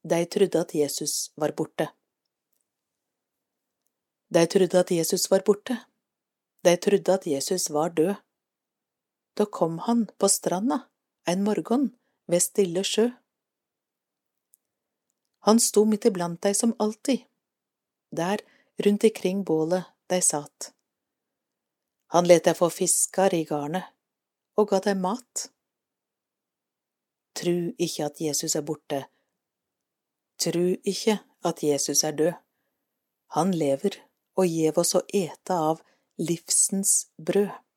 De trodde at Jesus var borte. De trodde at Jesus var borte. De trodde at Jesus var død. Da kom han på stranda en morgen ved stille sjø. Han sto midt iblant deg som alltid, der rundt ikring bålet de satt. Han let deg få fiskar i garnet og ga deg mat. Tru ikke at Jesus er borte. Tru ikke at Jesus er død. Han lever og gjev oss å ete av livsens brød.